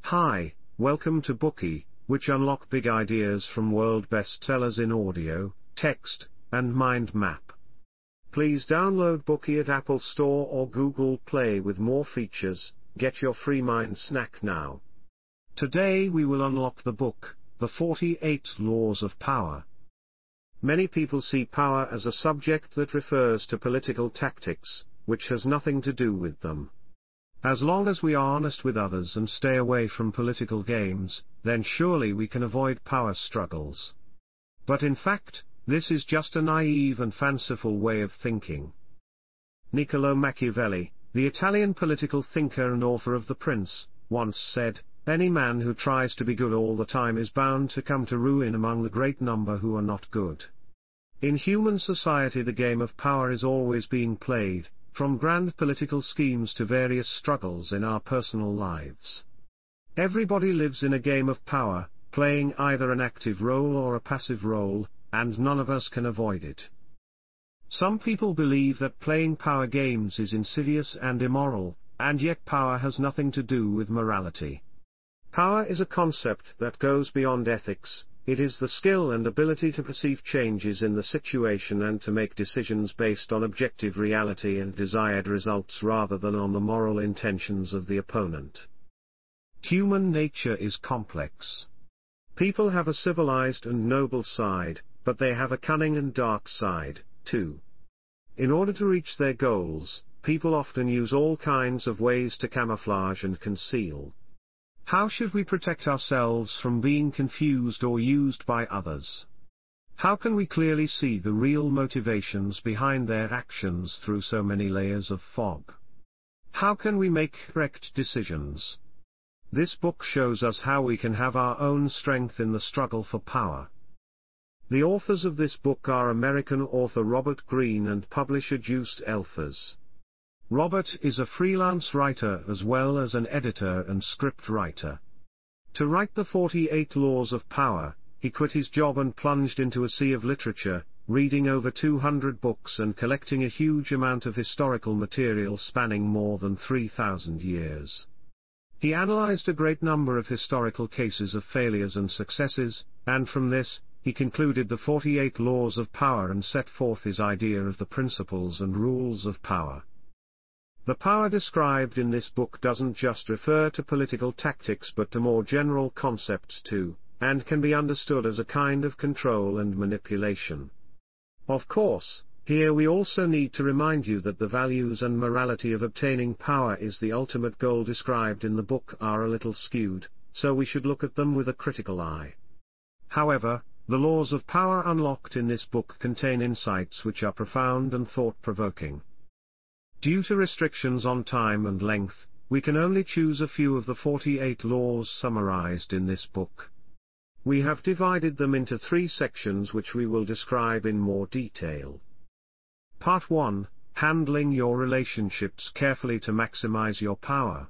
Hi, welcome to Bookey, which unlock big ideas from world bestsellers in audio, text, and mind map. Please download Bookey at Apple Store or Google Play with more features. Get your free mind snack now. Today we will unlock the book, The 48 Laws of Power. Many people see power as a subject that refers to political tactics, which has nothing to do with them. As long as we are honest with others and stay away from political games, then surely we can avoid power struggles. But in fact, this is just a naive and fanciful way of thinking. Niccolò Machiavelli, the Italian political thinker and author of The Prince, once said, "Any man who tries to be good all the time is bound to come to ruin among the great number who are not good." In human society, the game of power is always being played, from grand political schemes to various struggles in our personal lives. Everybody lives in a game of power, playing either an active role or a passive role, and none of us can avoid it. Some people believe that playing power games is insidious and immoral, and yet power has nothing to do with morality. Power is a concept that goes beyond ethics. It is the skill and ability to perceive changes in the situation and to make decisions based on objective reality and desired results rather than on the moral intentions of the opponent. Human nature is complex. People have a civilized and noble side, but they have a cunning and dark side, too. In order to reach their goals, people often use all kinds of ways to camouflage and conceal. How should we protect ourselves from being confused or used by others? How can we clearly see the real motivations behind their actions through so many layers of fog? How can we make correct decisions? This book shows us how we can have our own strength in the struggle for power. The authors of this book are American author Robert Greene and publisher Just Elfers. Robert is a freelance writer as well as an editor and script writer. To write The 48 Laws of Power, he quit his job and plunged into a sea of literature, reading over 200 books and collecting a huge amount of historical material spanning more than 3,000 years. He analyzed a great number of historical cases of failures and successes, and from this, he concluded the 48 Laws of Power and set forth his idea of the principles and rules of power. The power described in this book doesn't just refer to political tactics but to more general concepts too, and can be understood as a kind of control and manipulation. Of course, here we also need to remind you that the values and morality of obtaining power is the ultimate goal described in the book are a little skewed, so we should look at them with a critical eye. However, the laws of power unlocked in this book contain insights which are profound and thought-provoking. Due to restrictions on time and length, we can only choose a few of the 48 laws summarized in this book. We have divided them into 3 sections which we will describe in more detail. Part 1, Handling your relationships carefully to maximize your power.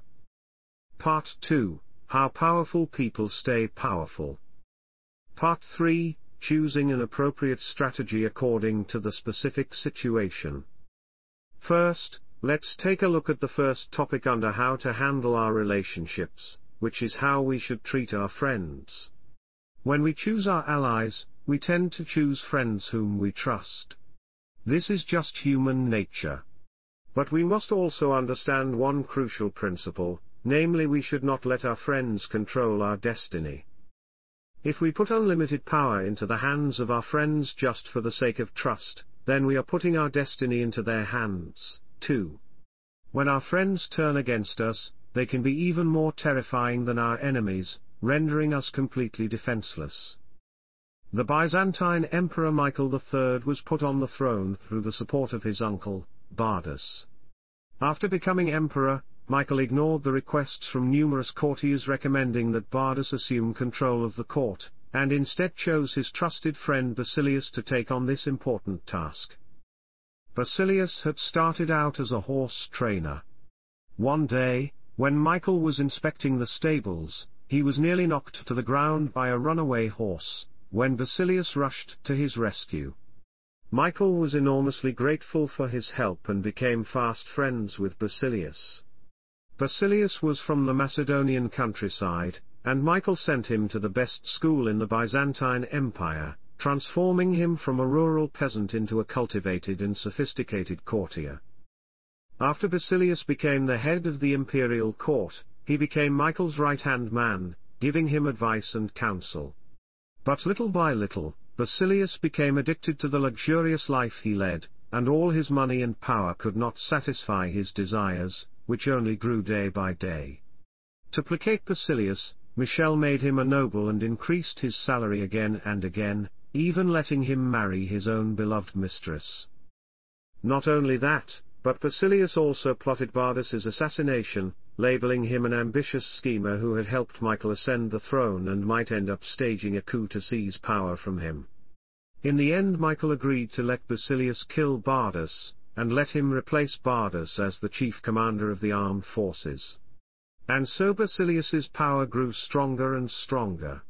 Part 2, How powerful people stay powerful. Part 3, Choosing an appropriate strategy according to the specific situation. First, let's take a look at the first topic under how to handle our relationships, which is how we should treat our friends. When we choose our allies, we tend to choose friends whom we trust. This is just human nature. But we must also understand one crucial principle, namely we should not let our friends control our destiny. If we put unlimited power into the hands of our friends just for the sake of trust, then we are putting our destiny into their hands, too. When our friends turn against us, they can be even more terrifying than our enemies, rendering us completely defenseless. The Byzantine Emperor Michael III was put on the throne through the support of his uncle, Bardas. After becoming emperor, Michael ignored the requests from numerous courtiers recommending that Bardas assume control of the court, and instead chose his trusted friend Basilius to take on this important task. Basilius had started out as a horse trainer. One day, when Michael was inspecting the stables, he was nearly knocked to the ground by a runaway horse, when Basilius rushed to his rescue. Michael was enormously grateful for his help and became fast friends with Basilius. Basilius was from the Macedonian countryside, and Michael sent him to the best school in the Byzantine Empire, transforming him from a rural peasant into a cultivated and sophisticated courtier. After Basilius became the head of the imperial court, he became Michael's right-hand man, giving him advice and counsel. But little by little, Basilius became addicted to the luxurious life he led, and all his money and power could not satisfy his desires, which only grew day by day. To placate Basilius, Michel made him a noble and increased his salary again and again, even letting him marry his own beloved mistress. Not only that, but Basilius also plotted Bardas's assassination, labeling him an ambitious schemer who had helped Michael ascend the throne and might end up staging a coup to seize power from him. In the end, Michael agreed to let Basilius kill Bardas, and let him replace Bardas as the chief commander of the armed forces. And so Basilius's power grew stronger and stronger.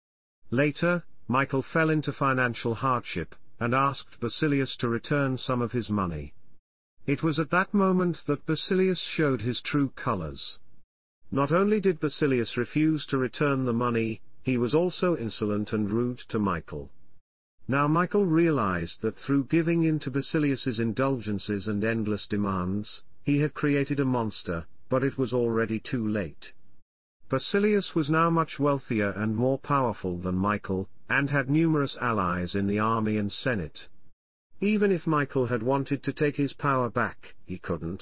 Later, Michael fell into financial hardship, and asked Basilius to return some of his money. It was at that moment that Basilius showed his true colors. Not only did Basilius refuse to return the money, he was also insolent and rude to Michael. Now Michael realized that through giving in to Basilius's indulgences and endless demands, he had created a monster, but it was already too late. Basilius was now much wealthier and more powerful than Michael, and had numerous allies in the army and senate. Even if Michael had wanted to take his power back, he couldn't.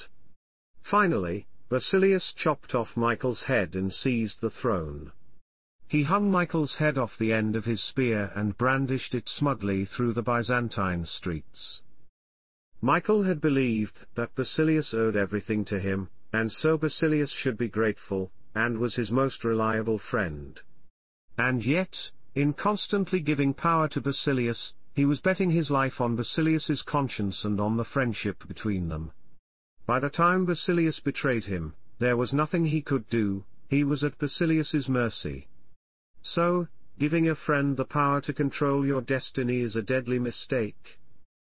Finally, Basilius chopped off Michael's head and seized the throne. He hung Michael's head off the end of his spear and brandished it smugly through the Byzantine streets. Michael had believed that Basilius owed everything to him, and so Basilius should be grateful, and was his most reliable friend. And yet, in constantly giving power to Basilius, he was betting his life on Basilius's conscience and on the friendship between them. By the time Basilius betrayed him, there was nothing he could do, he was at Basilius's mercy. So, giving a friend the power to control your destiny is a deadly mistake.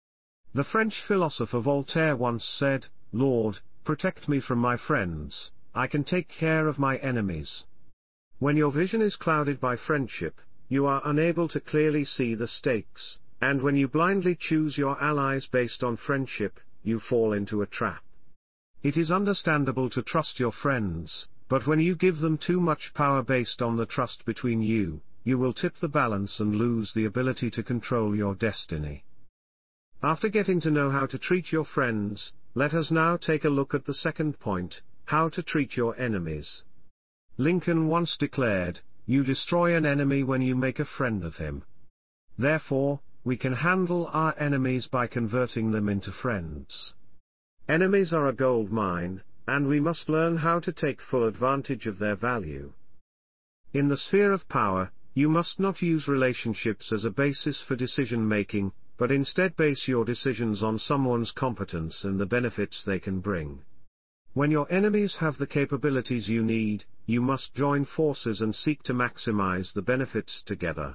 The French philosopher Voltaire once said, "Lord, protect me from my friends, I can take care of my enemies." When your vision is clouded by friendship, you are unable to clearly see the stakes, and when you blindly choose your allies based on friendship, you fall into a trap. It is understandable to trust your friends, but when you give them too much power based on the trust between you, you will tip the balance and lose the ability to control your destiny. After getting to know how to treat your friends, let us now take a look at the second point, how to treat your enemies. Lincoln once declared, "You destroy an enemy when you make a friend of him." Therefore, we can handle our enemies by converting them into friends. Enemies are a gold mine, and we must learn how to take full advantage of their value. In the sphere of power, you must not use relationships as a basis for decision-making, but instead base your decisions on someone's competence and the benefits they can bring. When your enemies have the capabilities you need, you must join forces and seek to maximize the benefits together.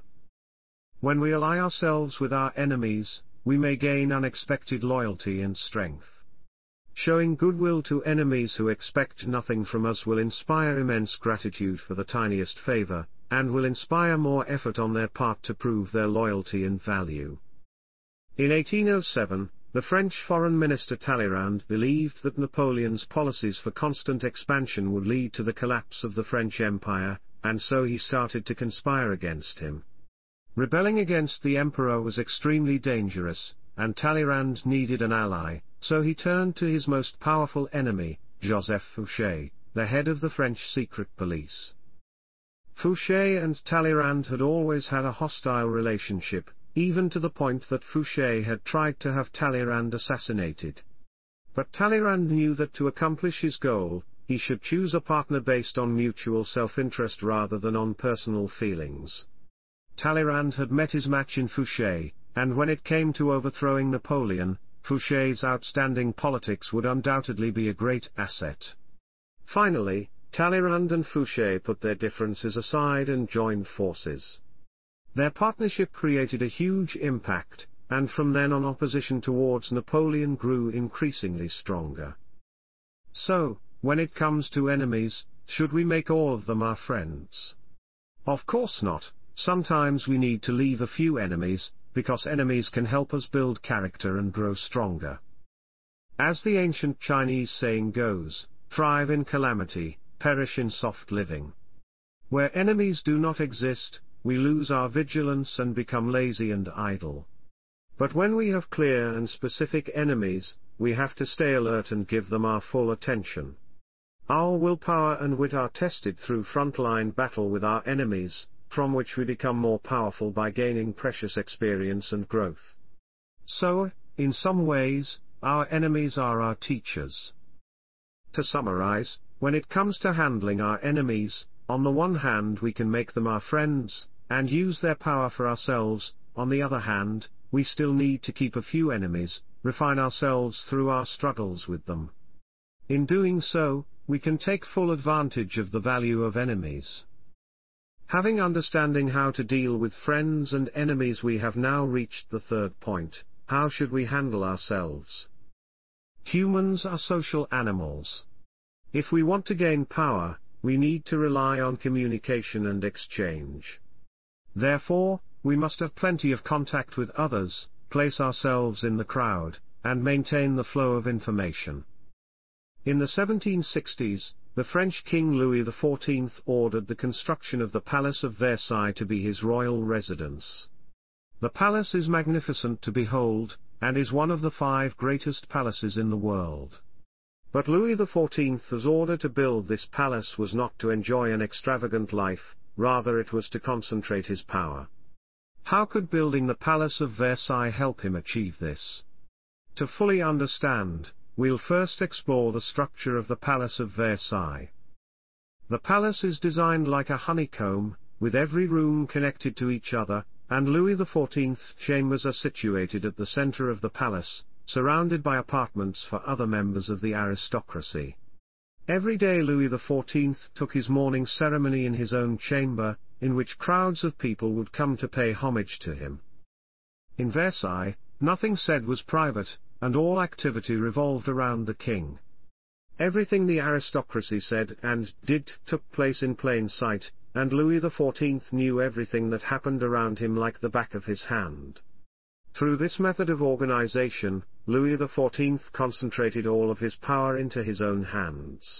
When we ally ourselves with our enemies, we may gain unexpected loyalty and strength. Showing goodwill to enemies who expect nothing from us will inspire immense gratitude for the tiniest favor, and will inspire more effort on their part to prove their loyalty and value. In 1807, the French foreign minister Talleyrand believed that Napoleon's policies for constant expansion would lead to the collapse of the French Empire, and so he started to conspire against him. Rebelling against the emperor was extremely dangerous, and Talleyrand needed an ally, so he turned to his most powerful enemy, Joseph Fouché, the head of the French secret police. Fouché and Talleyrand had always had a hostile relationship, even to the point that Fouché had tried to have Talleyrand assassinated. But Talleyrand knew that to accomplish his goal, he should choose a partner based on mutual self-interest rather than on personal feelings. Talleyrand had met his match in Fouché, and when it came to overthrowing Napoleon, Fouché's outstanding politics would undoubtedly be a great asset. Finally, Talleyrand and Fouché put their differences aside and joined forces. Their partnership created a huge impact, and from then on opposition towards Napoleon grew increasingly stronger. So, when it comes to enemies, should we make all of them our friends? Of course not. Sometimes we need to leave a few enemies, because enemies can help us build character and grow stronger. As the ancient Chinese saying goes, thrive in calamity, perish in soft living. Where enemies do not exist, we lose our vigilance and become lazy and idle. But when we have clear and specific enemies, we have to stay alert and give them our full attention. Our willpower and wit are tested through frontline battle with our enemies, from which we become more powerful by gaining precious experience and growth. So, in some ways, our enemies are our teachers. To summarize, when it comes to handling our enemies, on the one hand we can make them our friends, and use their power for ourselves. On the other hand, we still need to keep a few enemies, refine ourselves through our struggles with them. In doing so, we can take full advantage of the value of enemies. Having understanding how to deal with friends and enemies, we have now reached the third point: how should we handle ourselves? Humans are social animals. If we want to gain power, we need to rely on communication and exchange. Therefore, we must have plenty of contact with others, place ourselves in the crowd, and maintain the flow of information. In the 1760s, the French King Louis XIV ordered the construction of the Palace of Versailles to be his royal residence. The palace is magnificent to behold, and is one of the 5 greatest palaces in the world. But Louis XIV's order to build this palace was not to enjoy an extravagant life, rather it was to concentrate his power. How could building the Palace of Versailles help him achieve this? To fully understand, we'll first explore the structure of the Palace of Versailles. The palace is designed like a honeycomb, with every room connected to each other, and Louis XIV's chambers are situated at the center of the palace, surrounded by apartments for other members of the aristocracy. Every day Louis XIV took his morning ceremony in his own chamber, in which crowds of people would come to pay homage to him. In Versailles, nothing said was private, and all activity revolved around the king. Everything the aristocracy said and did took place in plain sight, and Louis XIV knew everything that happened around him like the back of his hand. Through this method of organization, Louis XIV concentrated all of his power into his own hands.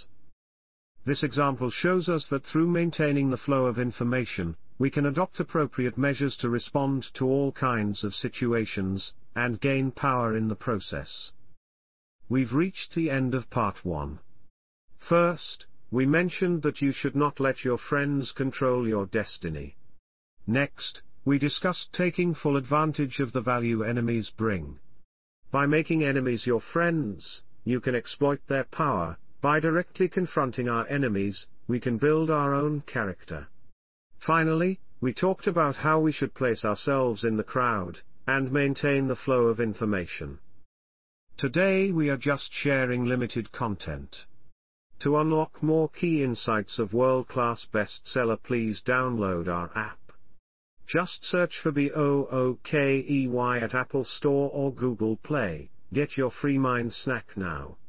This example shows us that through maintaining the flow of information, we can adopt appropriate measures to respond to all kinds of situations, and gain power in the process. We've reached the end of part 1. First, we mentioned that you should not let your friends control your destiny. Next, we discussed taking full advantage of the value enemies bring. By making enemies your friends, you can exploit their power. By directly confronting our enemies, we can build our own character. Finally, we talked about how we should place ourselves in the crowd, and maintain the flow of information. Today we are just sharing limited content. To unlock more key insights of world-class bestseller, please download our app. Just search for BOOKEY at Apple Store or Google Play. Get your free mind snack now.